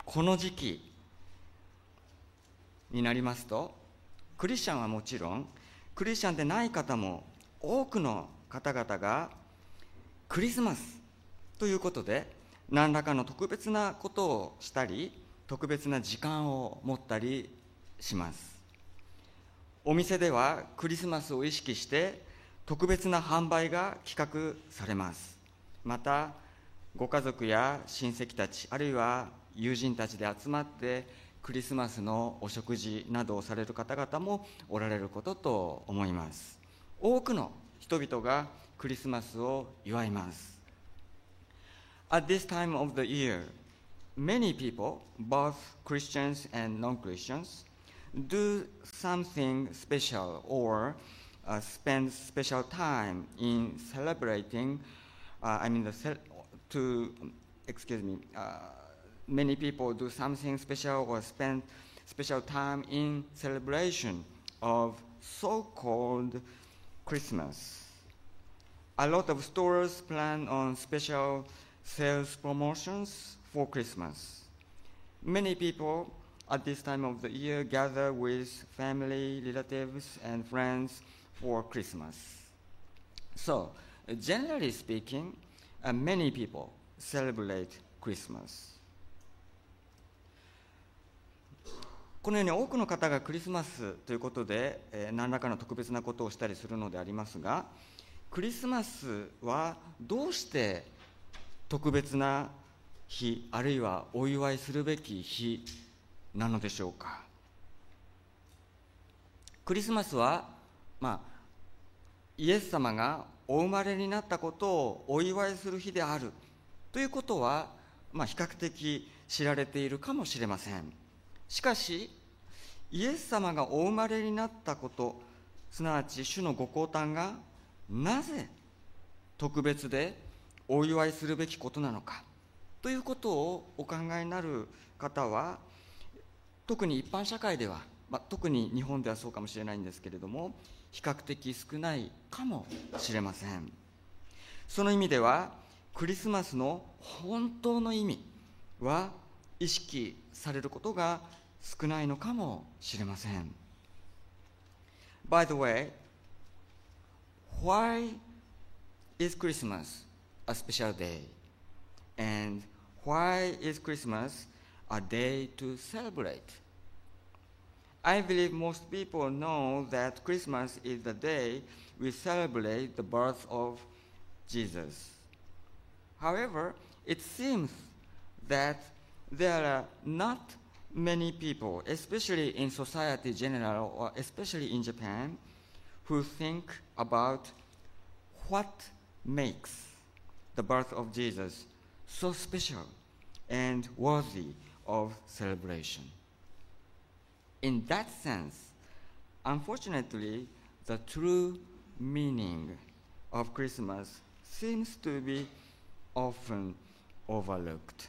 この時期になりますと、クリスチャンはもちろん、クリスチャンでない方も多くの方々がクリスマスということで何らかの特別なことをしたり、特別な時間を持ったりします。お店ではクリスマスを意識して特別な販売が企画されます。またご家族や親戚たち、あるいは友人たちで集まってクリスマスのお食事などをされる方々もおられることと思います。多くの人々がクリスマスを祝います。At this time of the year, many people, both Christians and non-Christians, do something special or spend special time in celebrating, many people do something special or spend special time in celebration of so-called Christmas. A lot of stores plan on special sales promotions for Christmas. Many people at this time of the year gather with family, relatives, and friends for Christmas. So, generally speaking, many people celebrate Christmas. このように多くの方がクリスマスということで、何らかの特別なことをしたりするのでありますが、クリスマスはどうして特別な日、あるいはお祝いするべき日なのでしょうか。クリスマスは、イエス様がお生まれになったことをお祝いする日であるということは、比較的知られているかもしれません。しかし、イエス様がお生まれになったこと、すなわち主のご降誕がなぜ特別でお祝いするべきことなのかということをお考えになる方は、特に一般社会では、特に日本ではそうかもしれないんですけれども、比較的少ないかもしれません。その意味ではクリスマスの本当の意味は意識されることが少ないのかもしれません。By the way, why is Christmas a special day? And why is Christmas a day to celebrate? I believe most people know that Christmas is the day we celebrate the birth of Jesus. However, it seems that there are not many people, especially in society in general, or especially in Japan, who think about what makes the birth of Jesus so special and worthy of celebration. In that sense, unfortunately, the true meaning of Christmas seems to be often overlooked.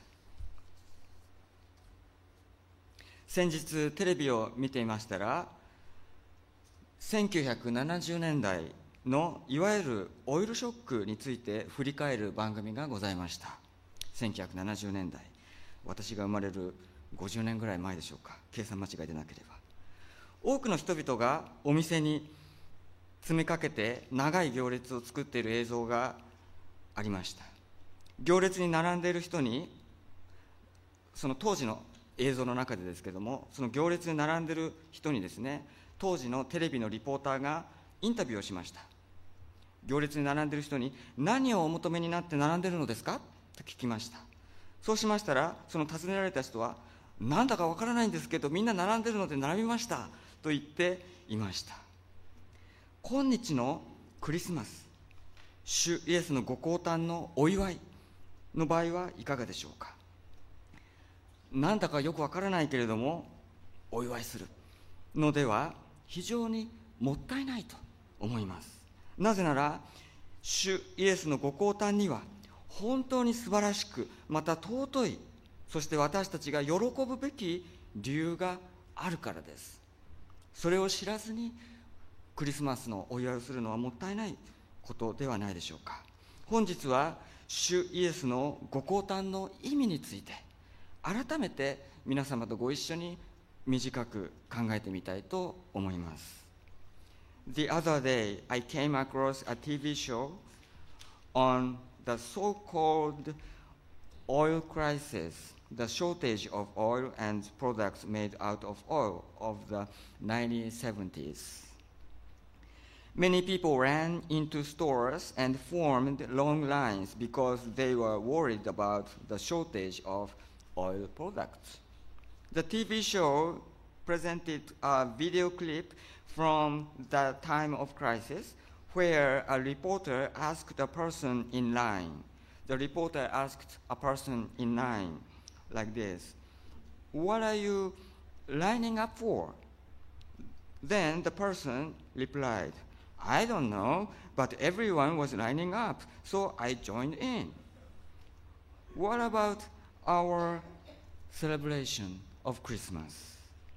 先日テレビを見ていましたら、1970年代のいわゆるオイルショックについて振り返る番組がございました。1970年代、私が生まれる50年ぐらい前でしょうか、計算間違いでなければ。多くの人々がお店に詰めかけて長い行列を作っている映像がありました。行列に並んでいる人に、その当時の映像の中でですけども、その行列に並んでいる人にですね、当時のテレビのリポーターがインタビューをしました。行列に並んでいる人に、何をお求めになって並んでいるのですかと聞きました。そうしましたら、その尋ねられた人は、なんだかわからないんですけど、みんな並んでいるので並びましたと言っていました。今日のクリスマス、主イエスのご降誕のお祝いの場合はいかがでしょうか。なんだかよくわからないけれどもお祝いするのでは非常にもったいないと思います。なぜなら主イエスのご降誕には本当に素晴らしく、また尊い、そして私たちが喜ぶべき理由があるからです。それを知らずにクリスマスのお祝いをするのはもったいないことではないでしょうか。本日は主イエスのご降誕の意味について改めて皆様とご一緒に短く考えてみたいと思います。The other day, I came across a TV show on the so-called oil crisis, the shortage of oil and products made out of oil of the 1970s. Many people ran into stores and formed long lines because they were worried about the shortage of oil products. The TV show presented a video clip from the time of crisis where a reporter asked a person in line. The reporter asked a person in line like this, "What are you lining up for?" Then the person replied, "I don't know, but everyone was lining up, so I joined in." What about our celebration of Christmas?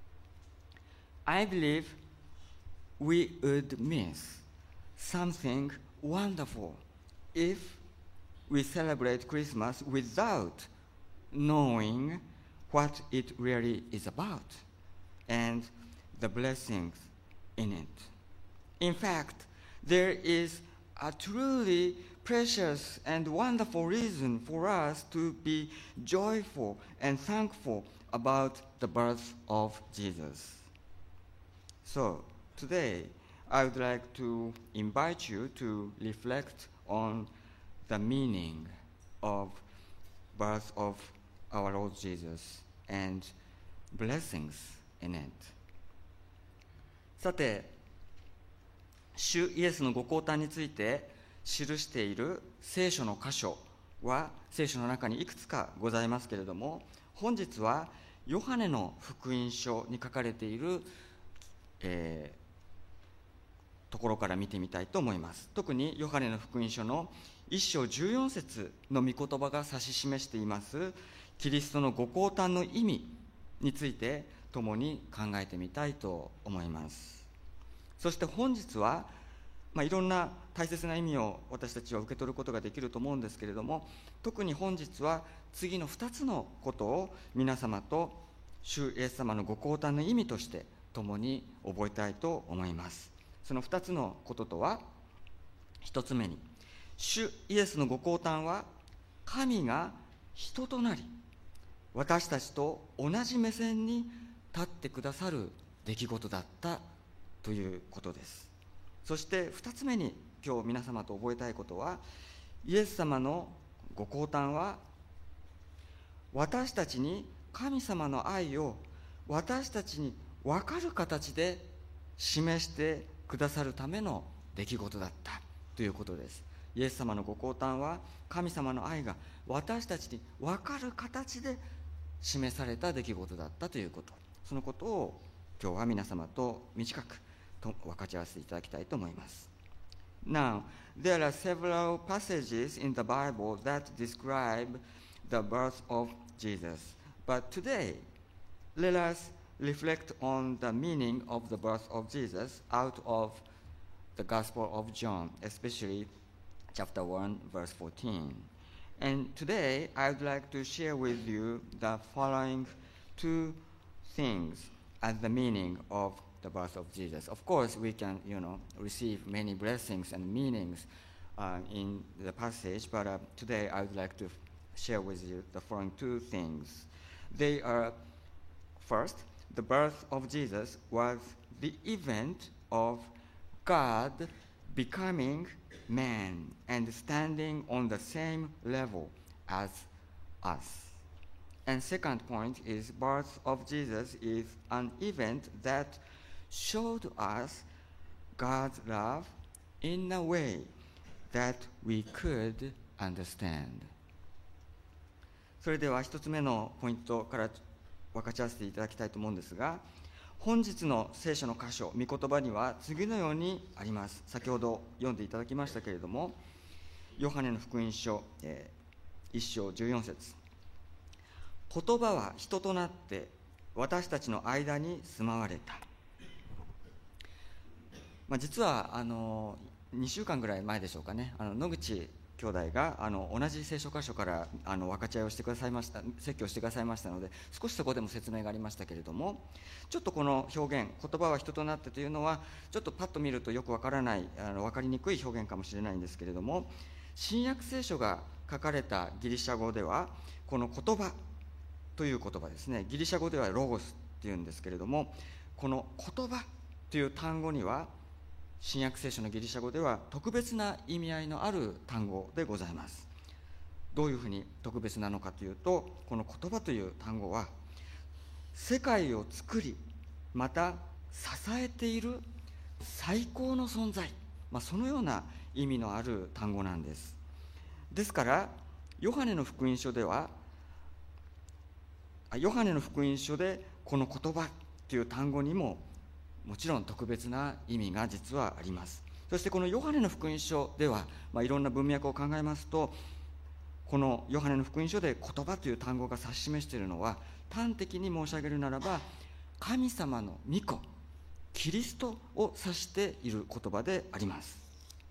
I believe we would miss something wonderful if we celebrate Christmas without knowing what it really is about and the blessings in it. In fact, there is a truly precious and wonderful reason for us to be joyful and thankful about the birth of Jesus. So, today, I would like to invite you to reflect on the meaning of birth of our Lord Jesus and blessings in it. さて、主イエスのご降誕について記している聖書の箇所は聖書の中にいくつかございますけれども、本日はヨハネの福音書に書かれている、ところから見てみたいと思います。特にヨハネの福音書の1章14節の御言葉が指し示していますキリストのご降誕の意味について共に考えてみたいと思います。そして本日は、いろんな大切な意味を私たちは受け取ることができると思うんですけれども、特に本日は次の2つのことを皆様と主イエス様のご降誕の意味として共に覚えたいと思います。その2つのこととは、1つ目に、主イエスのご降誕は神が人となり私たちと同じ目線に立ってくださる出来事だったということです。そして2つ目に今日皆様と覚えたいことは、イエス様のご降誕は私たちに神様の愛を私たちに分かる形で示してくださるための出来事だったということです。イエス様のご降誕は神様の愛が私たちに分かる形で示された出来事だったということ、そのことを今日は皆様と短く分かち合わせていただきたいと思います。Now, there are several passages in the Bible that describe the birth of Jesus. But today, let us reflect on the meaning of the birth of Jesus out of the Gospel of John, especially chapter 1, verse 14. And today, I would like to share with you the following two things as the meaning of the birth of Jesus. Of course, we can, receive many blessings and meanings in the passage, but today I would like to share with you the following two things. They are, first, the birth of Jesus was the event of God becoming man and standing on the same level as us. And second point is birth of Jesus is an event that showed us God's love in a way that we could understand. それでは一つ目のポイントから分かち合わせていただきたいと思うんですが、本日の聖書の箇所、御言葉には次のようにあります。先ほど読んでいただきましたけれども、ヨハネの福音書、1章14節、言葉は人となって私たちの間に住まわれた。実は2週間ぐらい前でしょうかね、野口兄弟が同じ聖書箇所から分かち合いをしてくださいました、説教してくださいましたので、少しそこでも説明がありましたけれども、ちょっとこの表現、言葉は人となってというのはちょっとパッと見るとよく分からない、分かりにくい表現かもしれないんですけれども、新約聖書が書かれたギリシャ語ではこの言葉という言葉ですね、ギリシャ語ではロゴスっていうんですけれども、この言葉という単語には新約聖書のギリシャ語では特別な意味合いのある単語でございます。どういうふうに特別なのかというと、この言葉という単語は世界を作りまた支えている最高の存在、そのような意味のある単語なんです。ですからヨハネの福音書でこの言葉という単語にももちろん特別な意味が実はあります。そしてこのヨハネの福音書では、いろんな文脈を考えますと、このヨハネの福音書で言葉という単語が指し示しているのは、端的に申し上げるならば神様の御子キリストを指している言葉であります。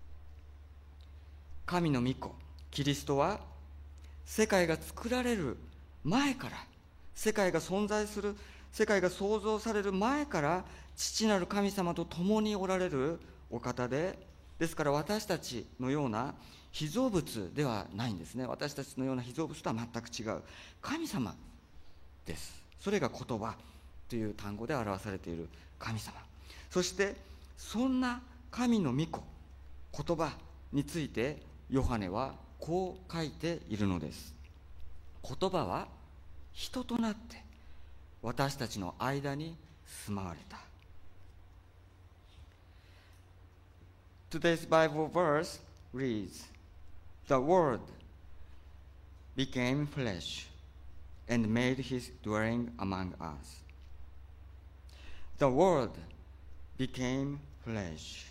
神の御子キリストは世界が作られる前から、世界が存在する、世界が創造される前から父なる神様と共におられるお方ですから私たちのような被造物ではないんですね。私たちのような被造物とは全く違う神様です。それが言葉という単語で表されている神様、そしてそんな神の御子言葉についてヨハネはこう書いているのです。言葉は人となって私たちの間に住まわれた。 Today's Bible verse reads, The Word became flesh and made his dwelling among us. The Word became flesh.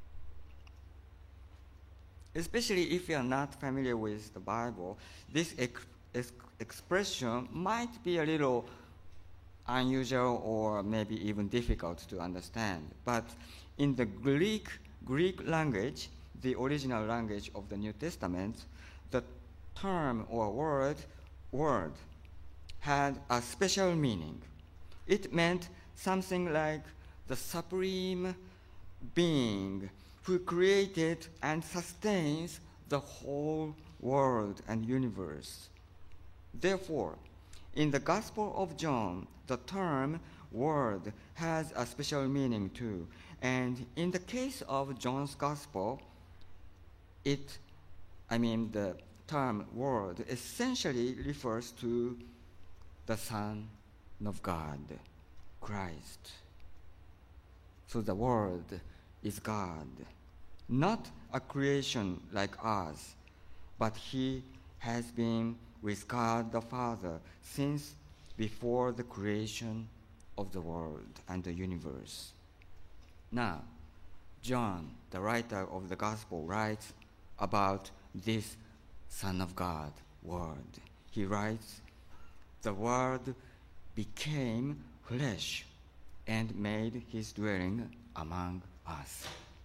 Especially if you are not familiar with the Bible, this expression might be a little unusual or maybe even difficult to understand. But in the Greek language, the original language of the New Testament, the term or word had a special meaning. It meant something like the supreme being who created and sustains the whole world and universe. Therefore, in the Gospel of John, the term word has a special meaning too. And in the case of John's Gospel, the term word essentially refers to the Son of God, Christ. So the Word is God, not a creation like us, but he has been with God the Father since before the creation of the world and the universe. Now, John, the writer of the Gospel, writes about this Son of God, Word. He writes, The Word became flesh and made his dwelling among us.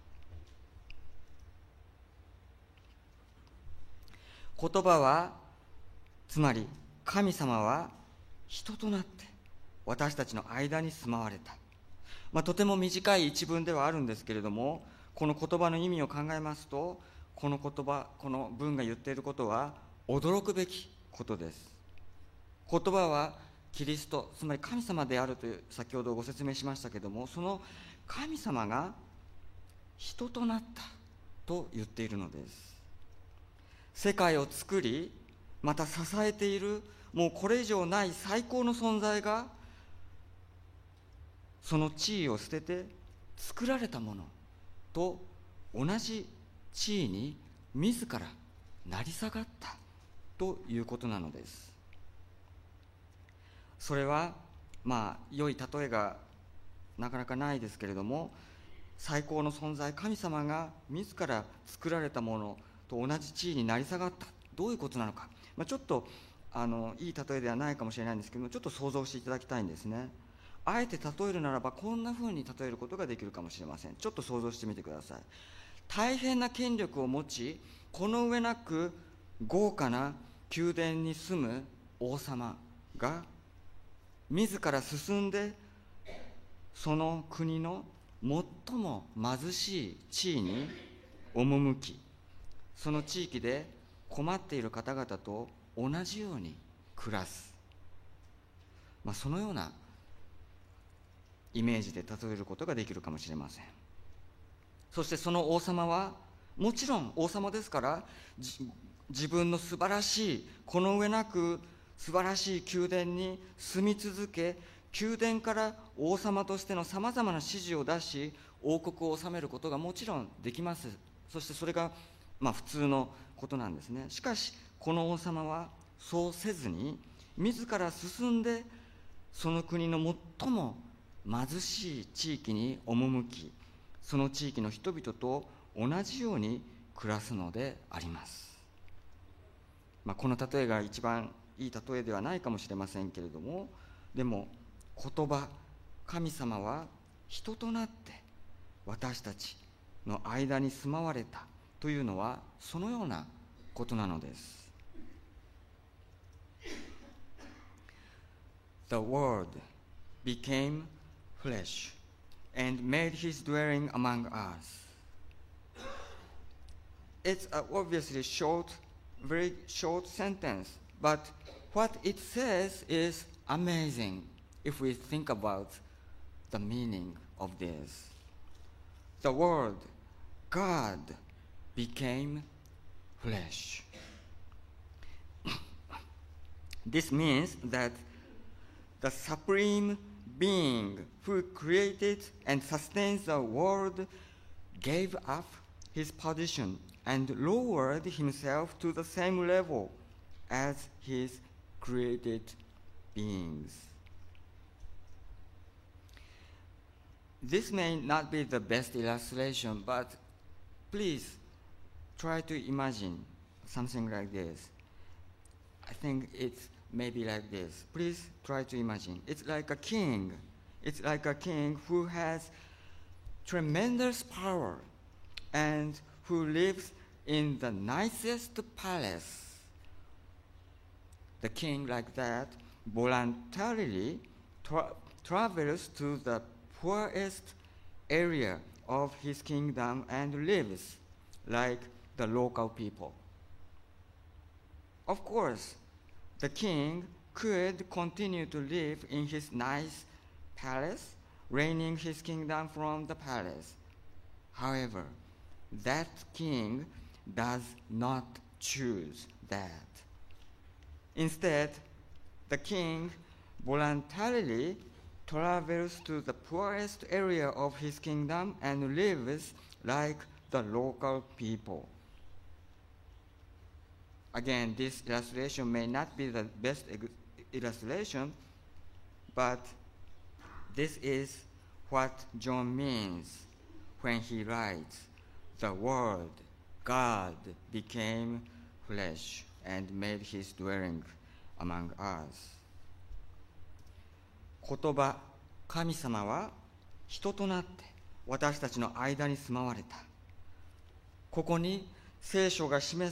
言葉は、つまり神様は人となって私たちの間に住まわれた。とても短い一文ではあるんですけれども、この言葉の意味を考えますと、この言葉、この文が言っていることは驚くべきことです。言葉はキリスト、つまり神様であるという先ほどご説明しましたけれども、その神様が人となったと言っているのです。世界を作りまた支えている、もうこれ以上ない最高の存在がその地位を捨てて作られたものと同じ地位に自ら成り下がったということなのです。それは良い例えがなかなかないですけれども、最高の存在神様が自ら作られたものと同じ地位に成り下がった、どういうことなのか、ちょっといい例えではないかもしれないんですけども、ちょっと想像していただきたいんですね。あえて例えるならばこんな風に例えることができるかもしれません。ちょっと想像してみてください。 大変な権力を持ち、この上なく豪華な宮殿に住む王様が自ら進んでその国の最も貧しい地位に赴き、その地域で困っている方々と同じように暮らす、そのようなイメージで例えることができるかもしれません。そしてその王様はもちろん王様ですから、自分の素晴らしい、この上なく素晴らしい宮殿に住み続け、宮殿から王様としてのさまざまな指示を出し、王国を治めることがもちろんできます。そしてそれが普通のことなんですね。しかしこの王様はそうせずに、自ら進んでその国の最も貧しい地域に赴き、その地域の人々と同じように暮らすのであります。この例えが一番いい例えではないかもしれませんけれども、でも言葉、神様は人となって私たちの間に住まわれたというのはそのようなことなのです。The Word became flesh and made his dwelling among us. It's obviously very short sentence, but what it says is amazing if we think about the meaning of this. The Word, God, became flesh. This means that the supreme being who created and sustains the world gave up his position and lowered himself to the same level as his created beings. This may not be the best illustration, but please try to imagine something like this. I think it's maybe like this. Please try to imagine. It's like a king. It's like a king who has tremendous power and who lives in the nicest palace. The king like that voluntarily travels to the poorest area of his kingdom and lives like the local people. Of course, the king could continue to live in his nice palace, reigning his kingdom from the palace. However, that king does not choose that. Instead, the king voluntarily travels to the poorest area of his kingdom and lives like the local people. Again, this illustration may not be the best illustration, but this is what John means when he writes, "The Word, God, became flesh and made his dwelling among us." 言葉、神様は人となって私たちの間に住まわれた。ここに聖書が指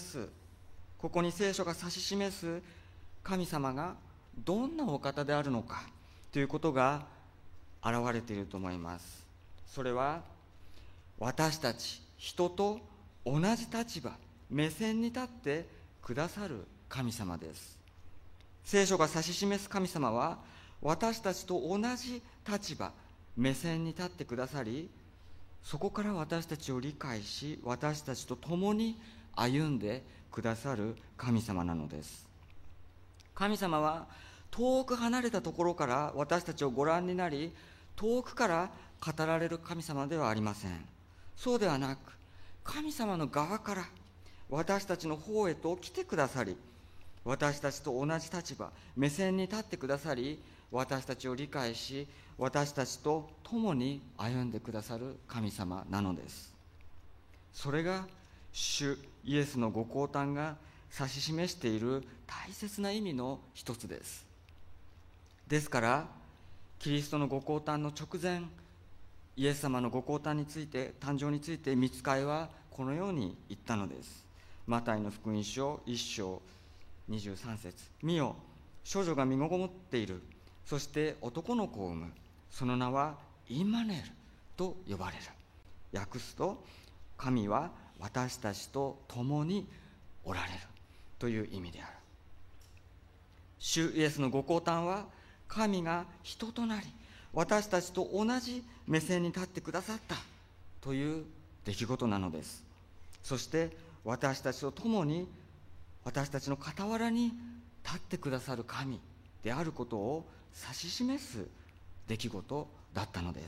す神様がどんなお方であるのかということが現れていると思います。それは私たち人と同じ立場、目線に立ってくださる神様です。聖書が指し示す神様は私たちと同じ立場、目線に立ってくださり、そこから私たちを理解し、私たちと共に歩んでくださる神様なのです。神様は遠く離れたところから私たちをご覧になり、遠くから語られる神様ではありません。そうではなく、神様の側から私たちの方へと来てくださり、私たちと同じ立場、目線に立ってくださり、私たちを理解し、私たちと共に歩んでくださる神様なのです。それが主イエスのご降誕が指し示している大切な意味の一つです。ですからキリストのご降誕の直前、イエス様のご降誕について、誕生について御使いはこのように言ったのです。マタイの福音書1章23節、見よ、少女が身ごもっている。そして男の子を産む。その名はインマヌエルと呼ばれる。訳すと、神は私たちと共におられるという意味である。主イエスのご降誕は、神が人となり、私たちと同じ目線に立ってくださったという出来事なのです。そして私たちと共に、私たちの傍らに立ってくださる神であることを指し示す出来事だったのです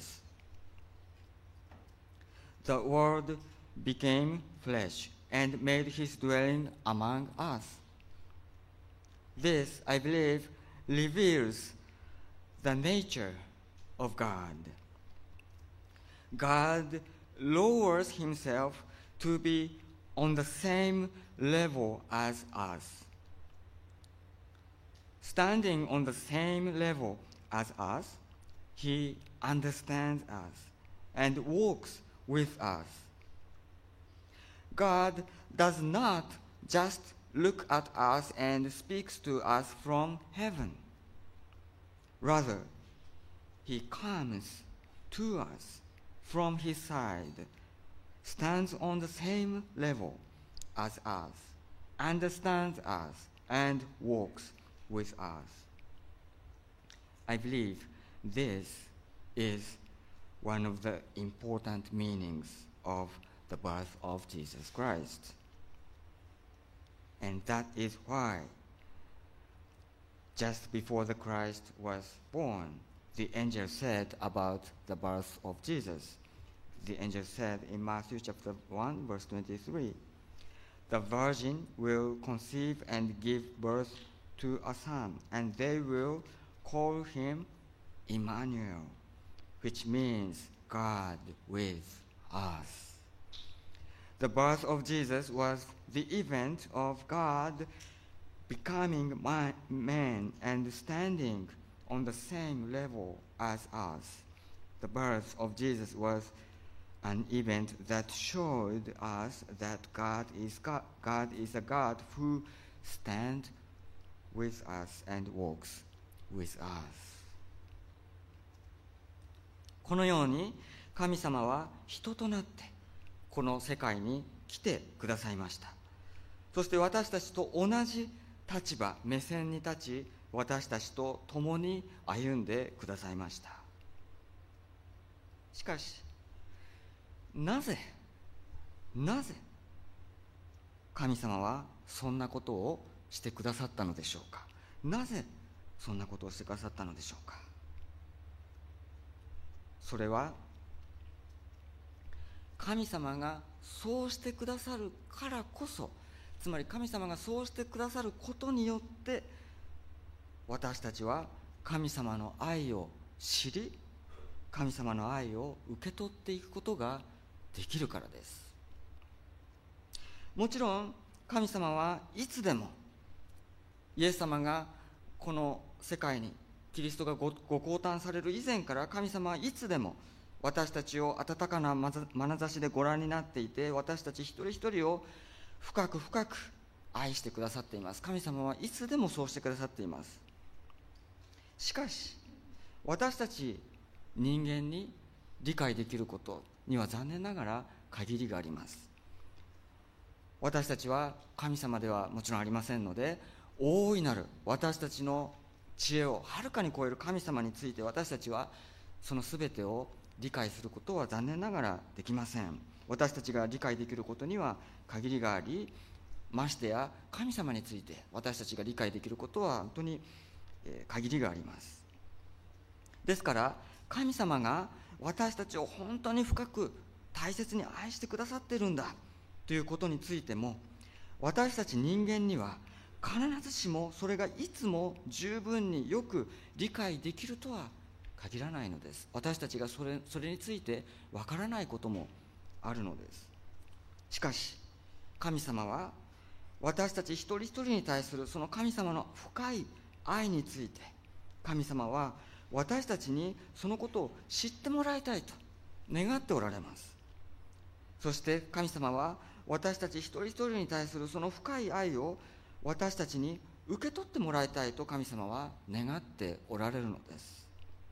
。The Word became flesh and made his dwelling among us. This, I believe, reveals the nature of God. God lowers himself to be on the same level as us. Standing on the same level as us, he understands us and walks with us. God does not just look at us and speaks to us from heaven. Rather, he comes to us from his side, stands on the same level as us, understands us, and walks with us. I believe this is one of the important meanings of the birth of Jesus Christ. And that is why, just before the Christ was born, the angel said about the birth of Jesus. The angel said in Matthew chapter 1, verse 23, the virgin will conceive and give birth to a son, and they will call him Emmanuel, which means God with us. The birth of Jesus was the event of God becoming man and standing on the same level as us. The birth of Jesus was an event that showed us that God is a God who stands with us and walks with us. このように神様は人となってこの世界に来てくださいました。そして私たちと同じ立場、目線に立ち、私たちと共に歩んでくださいました。しかし、なぜ神様はそんなことをしてくださったのでしょうか。なぜそんなことをしてくださったのでしょうか。それは神様がそうしてくださるからこそ、つまり神様がそうしてくださることによって私たちは神様の愛を知り、神様の愛を受け取っていくことができるからです。もちろん神様はいつでも、イエス様がこの世界にキリストがご降誕される以前から神様はいつでも私たちを温かな眼差しでご覧になっていて、私たち一人一人を深く深く愛してくださっています。神様はいつでもそうしてくださっています。しかし私たち人間に理解できることには残念ながら限りがあります。私たちは神様ではもちろんありませんので、大いなる私たちの知恵をはるかに超える神様について私たちはその全てを理解することは残念ながらできません。私たちが理解できることには限りがあり、ましてや神様について私たちが理解できることは本当に限りがあります。ですから神様が私たちを本当に深く大切に愛してくださっているんだということについても、私たち人間には必ずしもそれがいつも十分によく理解できるとは限らないのです。私たちがそれについてわからないこともあるのです。しかし神様は私たち一人一人に対するその神様の深い愛について、神様は私たちにそのことを知ってもらいたいと願っておられます。 そして神様は私たち一人一人に対するその深い愛を私たちに受け取ってもらいたいと神様は願っておられるのです。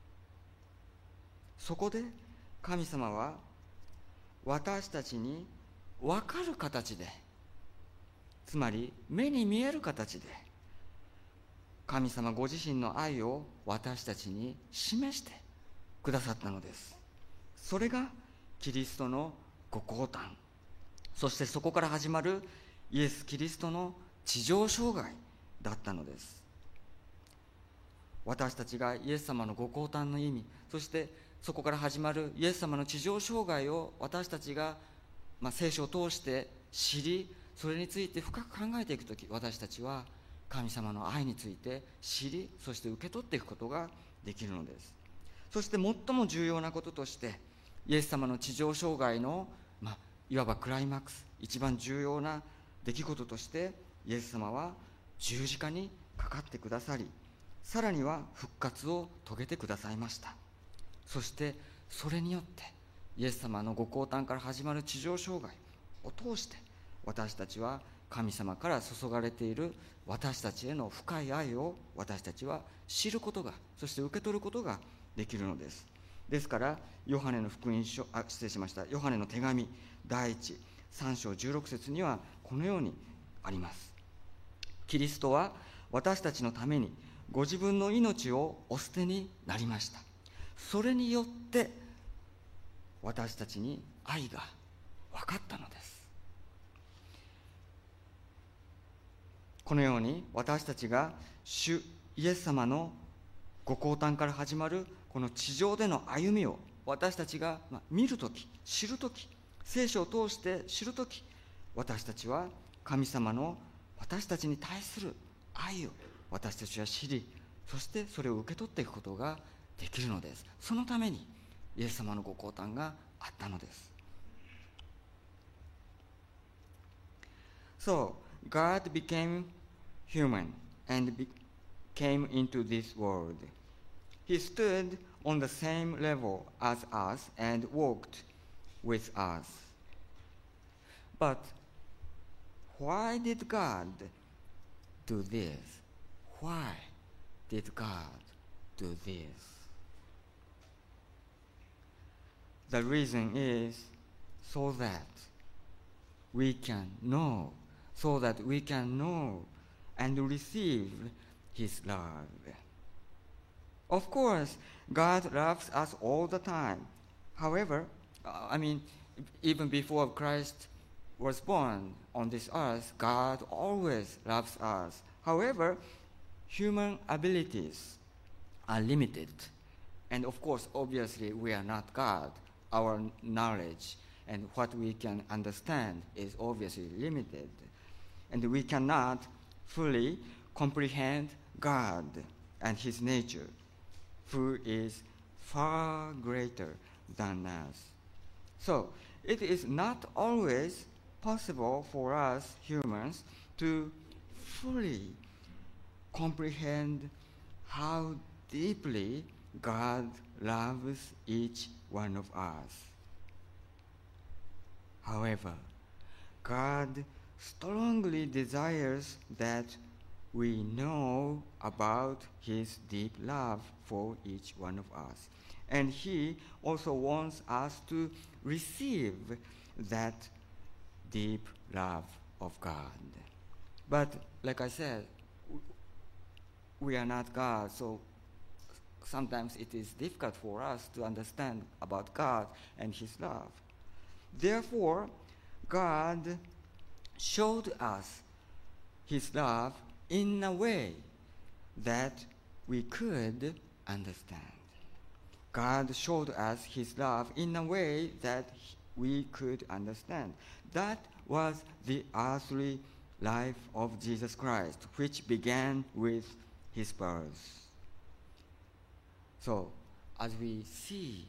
そこで神様は私たちに分かる形で、つまり目に見える形で神様ご自身の愛を私たちに示してくださったのです。それがキリストのご降誕、そしてそこから始まるイエス・キリストの地上生涯だったのです。私たちがイエス様のご降誕の意味、そしてそこから始まるイエス様の地上生涯を私たちが、聖書を通して知り、それについて深く考えていくとき、私たちは神様の愛について知り、そして受け取っていくことができるのです。そして最も重要なこととして、イエス様の地上生涯の、いわばクライマックス、一番重要な出来事として、イエス様は十字架にかかってくださり、さらには復活を遂げてくださいました。そしてそれによってイエス様のご降誕から始まる地上生涯を通して、私たちは神様から注がれている私たちへの深い愛を私たちは知ることが、そして受け取ることができるのです。ですからヨハネのヨハネの手紙第13章16節にはこのようにあります。キリストは私たちのためにご自分の命をお捨てになりました。それによって私たちに愛が分かったのです。このように私たちが主イエス様のご降誕から始まるこの地上での歩みを私たちが見るとき、知るとき、聖書を通して知るとき、私たちは神様の私たちに対する愛を私たちは知り、そしてそれを受け取っていくことができるのです。そのためにイエス様のご降誕があったのです。So, God became human and came into this world. He stood on the same level as us and walked with us. But why did God do this? Why did God do this? The reason is so that we can know and receive His love. Of course, God loves us all the time. However, even before Christ was born on this earth, God always loves us. However, human abilities are limited. And of course, obviously, we are not God. Our knowledge and what we can understand is obviously limited. And we cannot fully comprehend God and His nature, who is far greater than us. So, it is not always possible for us humans to fully comprehend how deeply God loves each one of us. However, God strongly desires that we know about His deep love for each one of us. And He also wants us to receive that deep love of God. But like I said, we are not God, so sometimes it is difficult for us to understand about God and His love. Therefore, God showed us His love in a way that we could understand. God showed us His love in a way that we could understand. That was the earthly life of Jesus Christ, which began with His birth. So, as we see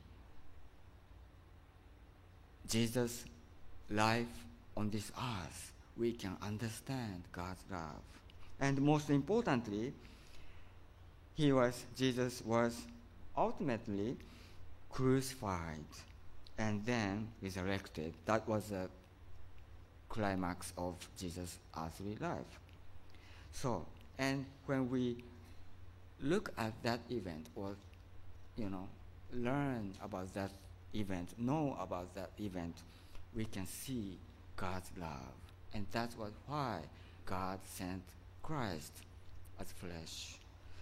Jesus' life on this earth, we can understand God's love. And most importantly, Jesus was ultimately crucified and then resurrected. That was the climax of Jesus' earthly life. So, and when we look at that event, or learn about that event, know about that event, we can see God's love. And that's why God sent Christ as flesh.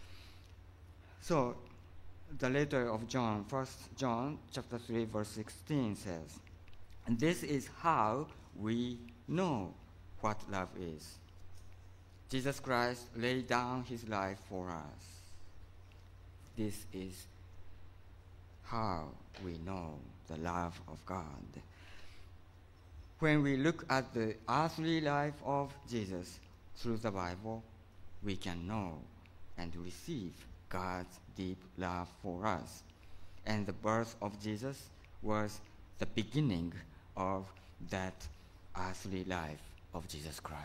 So the letter of John, 1 John chapter 3, verse 16 says, and this is how we know what love is. Jesus Christ laid down his life for us. This is how we know the love of God. When we look at the earthly life of Jesus through the Bible, we can know and receive God's deep love for us. And the birth of Jesus was the beginning of that earthly life of Jesus Christ.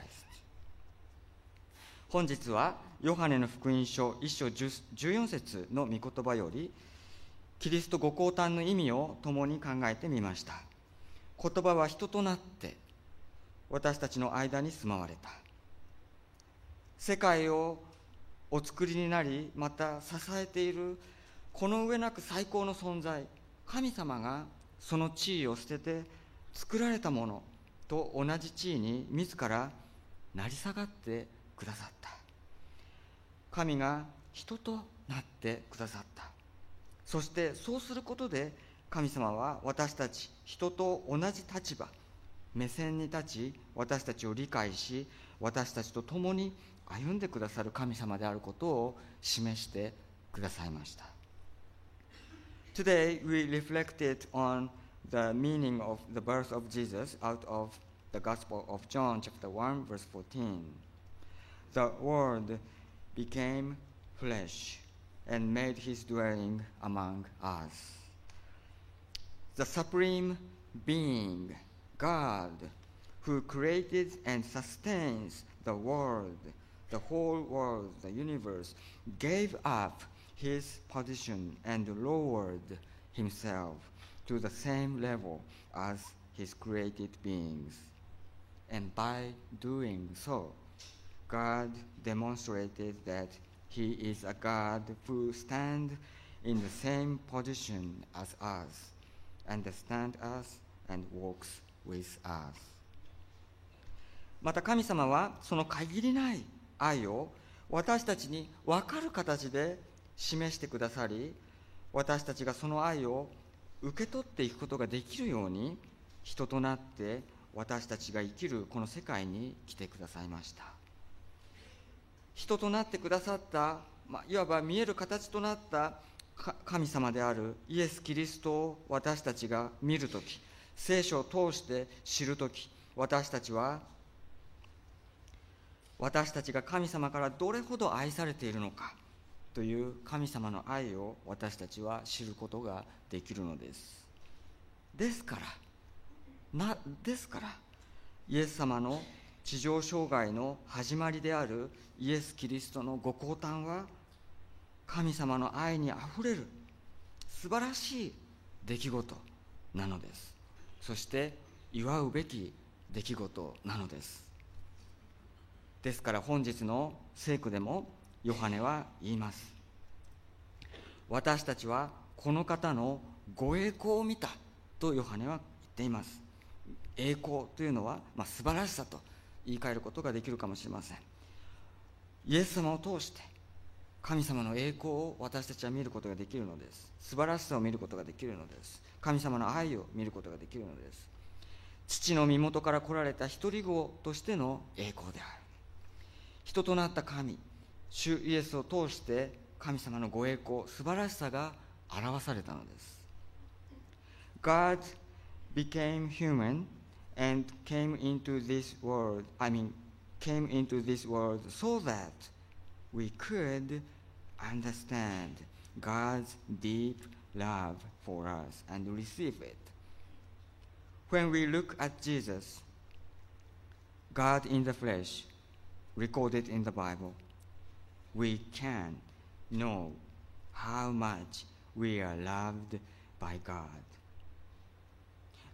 本日はヨハネの福音書1章14節の御言葉よりキリストご降誕の意味を共に考えてみました。言葉は人となって私たちの間に住まわれた。世界をお作りになり、また支えているこの上なく最高の存在、神様がその地位を捨てて作られたものと同じ地位に自ら成り下がってくださった。神が人となってくださった。そしてそうすることで神様は私たち人と同じ立場、目線に立ち、私たちを理解し、私たちと共に歩んでくださる神様であることを示してくださいました。Today we reflected on the meaning of the birth of Jesus out of the Gospel of John chapter 1 verse 14. The Word became flesh and made his dwelling among us. The Supreme Being, God, who created and sustains the world, the whole world, the universe, gave up his position and lowered himself to the same level as his created beings. And by doing so, God demonstrated that he is a God who stands in the same position as us, understands us, and walks with us. また神様はその限りない愛を私たちに分かる形で示してくださり、私たちがその愛を受け取っていくことができるように人となって私たちが生きるこの世界に来てくださいました。人となってくださった、いわば見える形となった神様であるイエス・キリストを私たちが見るとき、聖書を通して知るとき、私たちが神様からどれほど愛されているのかという神様の愛を私たちは知ることができるのです。ですからイエス様の地上生涯の始まりであるイエス・キリストのご降誕は神様の愛にあふれる素晴らしい出来事なのです。そして祝うべき出来事なのです。ですから本日の聖句でもヨハネは言います。私たちはこの方のご栄光を見たとヨハネは言っています。栄光というのは、素晴らしさと言い換えることができるかもしれません。イエス様を通して神様の栄光を私たちは見ることができるのです。素晴らしさを見ることができるのです。神様の愛を見ることができるのです。父の身元から来られた一人子としての栄光である。人となった神、主イエスを通して神様のご栄光、素晴らしさが表されたのです。God became human and came into this world so that we could understand God's deep love for us and receive it. When we look at Jesus, God in the flesh, recorded in the Bible, we can know how much we are loved by God.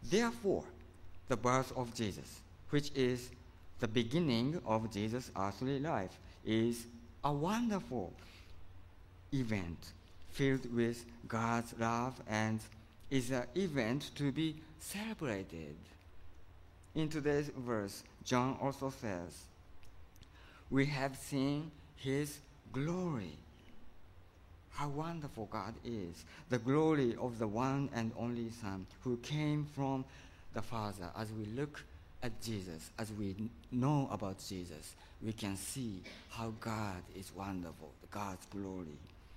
Therefore, the birth of Jesus, which is the beginning of Jesus' earthly life, is a wonderful event filled with God's love and is an event to be celebrated. In today's verse, John also says, we have seen his glory. How wonderful God is, the glory of the one and only Son who came from the Father. As we look at Jesus, as we know about Jesus, we can see how God is wonderful, God's glory.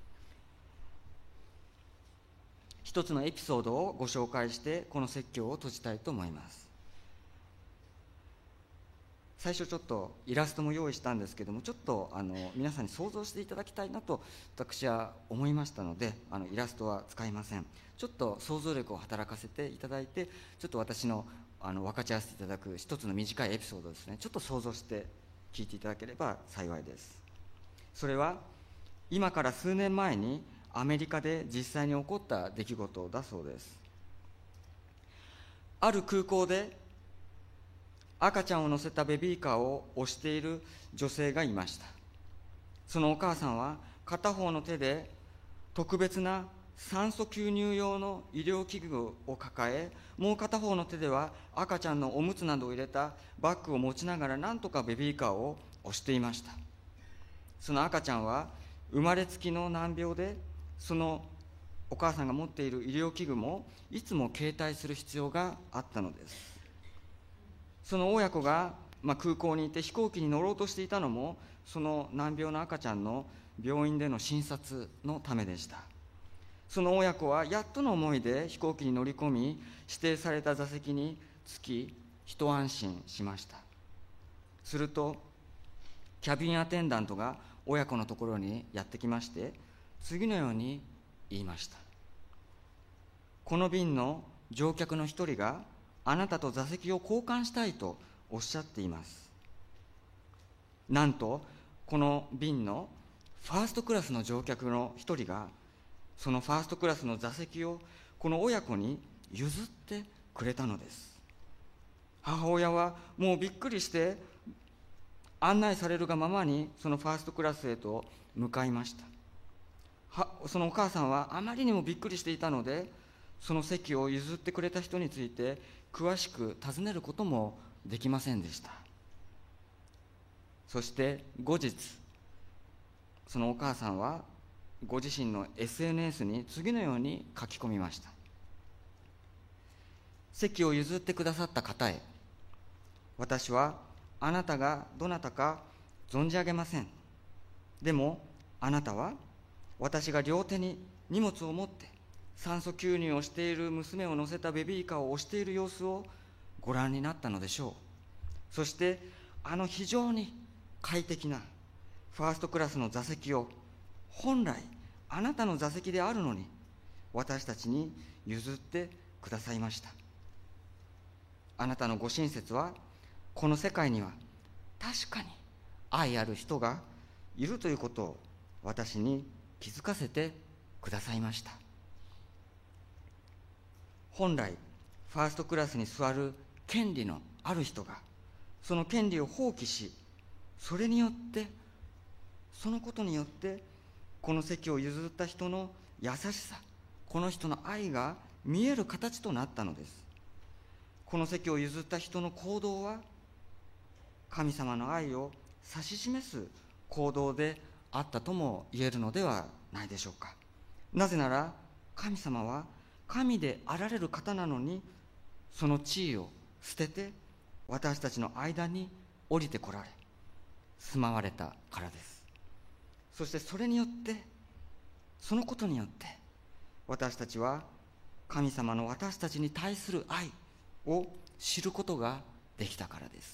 一つのエピソードをご紹介してこの説教を閉じたいと思います。最初ちょっとイラストも用意したんですけども、ちょっと皆さんに想像していただきたいなと私は思いましたので、イラストは使いません。ちょっと想像力を働かせていただいて、ちょっと私の分かち合わせていただく一つの短いエピソードですね、ちょっと想像して聞いていただければ幸いです。それは今から数年前にアメリカで実際に起こった出来事だそうです。ある空港で赤ちゃんを乗せたベビーカーを押している女性がいました。そのお母さんは片方の手で特別な酸素吸入用の医療器具を抱え、もう片方の手では赤ちゃんのおむつなどを入れたバッグを持ちながらなんとかベビーカーを押していました。その赤ちゃんは生まれつきの難病で、そのお母さんが持っている医療器具もいつも携帯する必要があったのです。その親子が、空港にいて飛行機に乗ろうとしていたのも、その難病の赤ちゃんの病院での診察のためでした。その親子はやっとの思いで飛行機に乗り込み、指定された座席につき一安心しました。するとキャビンアテンダントが親子のところにやってきまして、次のように言いました。この便の乗客の一人があなたと座席を交換したいとおっしゃっています。なんとこの便のファーストクラスの乗客の一人がそのファーストクラスの座席をこの親子に譲ってくれたのです。母親はもうびっくりして案内されるがままにそのファーストクラスへと向かいました。そのお母さんはあまりにもびっくりしていたので、その席を譲ってくれた人について詳しく尋ねることもできませんでした。そして後日、そのお母さんはご自身の SNS に次のように書き込みました。席を譲ってくださった方へ、私はあなたがどなたか存じ上げません。でもあなたは私が両手に荷物を持って酸素吸入をしている娘を乗せたベビーカーを押している様子をご覧になったのでしょう。そして非常に快適なファーストクラスの座席を本来あなたの座席であるのに私たちに譲ってくださいました。あなたのご親切はこの世界には確かに愛ある人がいるということを私に気づかせてくださいました。本来ファーストクラスに座る権利のある人がその権利を放棄し、それによってそのことによってこの席を譲った人の優しさ、この人の愛が見える形となったのです。この席を譲った人の行動は神様の愛を指し示す行動であったとも言えるのではないでしょうか。なぜなら神様は神であられる方なのに、その地位を捨てて私たちの間に降りてこられ住まわれたからです。そしてそれによって、そのことによって私たちは神様の私たちに対する愛を知ることができたからです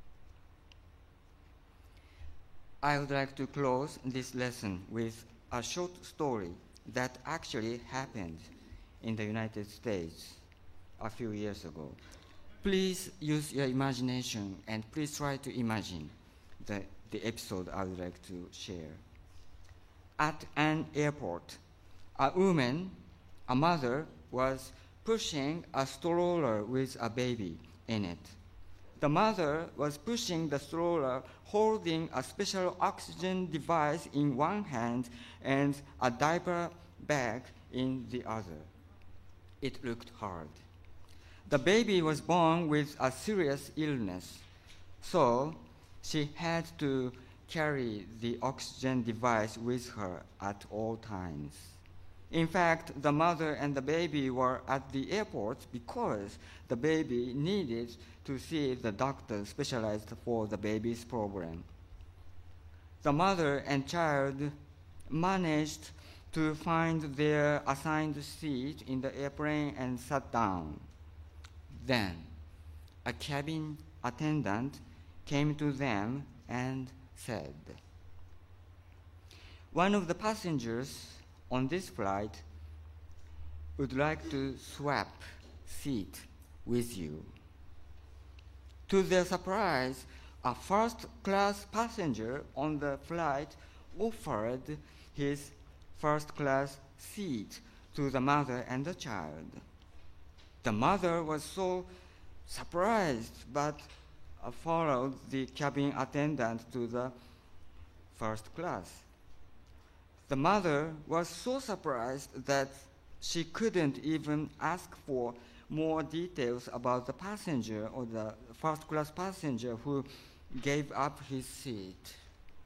。I would like to close this lesson with a short story that actually happened in the United States a few years ago. Please use your imagination and please try to imagine the episode I would like to share. At an airport, a mother, was pushing a stroller with a baby in it. The mother was pushing the stroller, holding a special oxygen device in one hand and a diaper bag in the other. It looked hard. The baby was born with a serious illness, so she had to carry the oxygen device with her at all times. In fact, the mother and the baby were at the airport because the baby needed to see the doctor specialized for the baby's problem. The mother and child managed to find their assigned seat in the airplane and sat down. Then, a cabin attendant came to them and said, "One of the passengers on this flight would like to swap seat with you." To their surprise, a first-class passenger on the flight offered his first-class seat to the mother and the child. The mother was so surprised, but followed the cabin attendant to the first class. The mother was so surprised that she couldn't even ask for more details about the passenger or the first-class passenger who gave up his seat.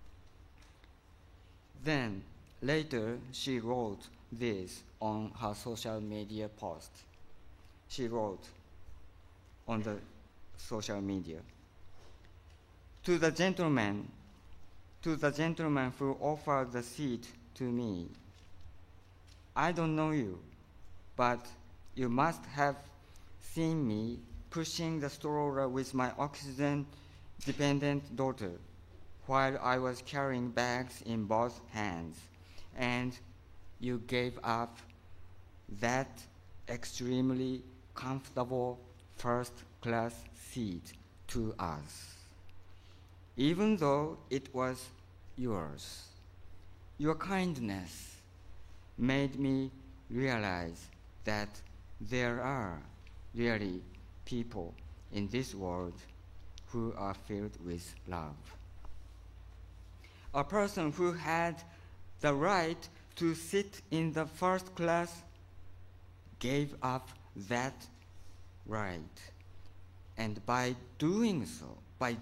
Then, later, she wrote this on her social media post. She wrote on the social media, to the gentleman who offered the seat to me, I don't know you, but you must have seen me pushing the stroller with my oxygen-dependent daughter while I was carrying bags in both hands, and you gave up that extremely comfortable first-class seat to us, even though it was yours. Your kindness made me realize that there are really people in this world who are filled with love. A person who had the right to sit in the first class gave up that right. And by doing so,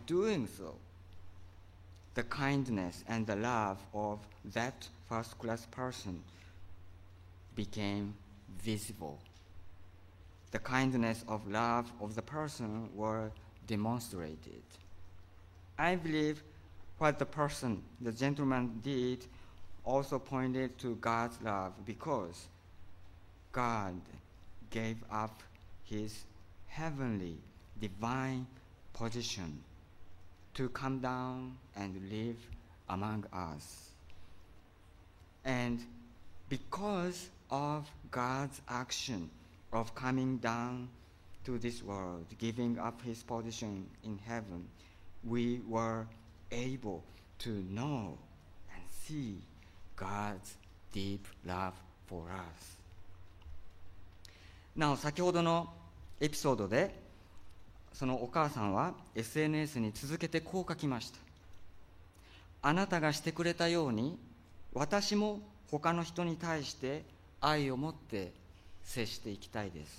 the kindness and the love of that first-class person became visible. The kindness of love of the person were demonstrated. I believe what the gentleman did, also pointed to God's love, because God gave up his heavenly, divine position to come down and live among us. And because of God's action of coming down to this world, giving up his position in heaven, we were able to know and see God's deep love for us. なお、先ほどのエピソードでそのお母さんは SNS に続けてこう書きました。あなたがしてくれたように、私も他の人に対して愛を持って接していきたいです。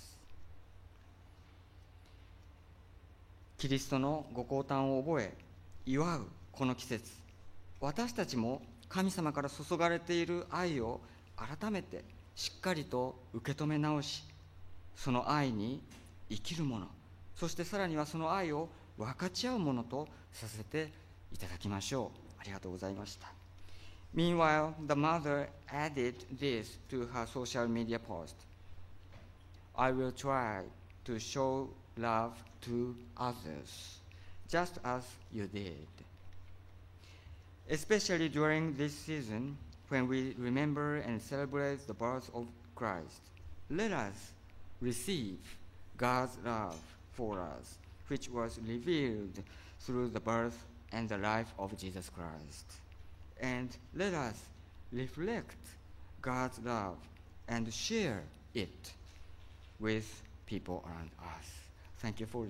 キリストのご降誕を覚え、祝うこの季節、私たちも神様から注がれている愛を改めてしっかりと受け止め直し、その愛に生きるもの、そしてさらにはその愛を分かち合うものとさせていただきましょう。ありがとうございました。Meanwhile, the mother added this to her social media post. I will try to show love to others, just as you did. Especially during this season, when we remember and celebrate the birth of Christ, let us receive God's love for us, which was revealed through the birth and the life of Jesus Christ. And let us reflect God's love and share it with people around us. Thank you for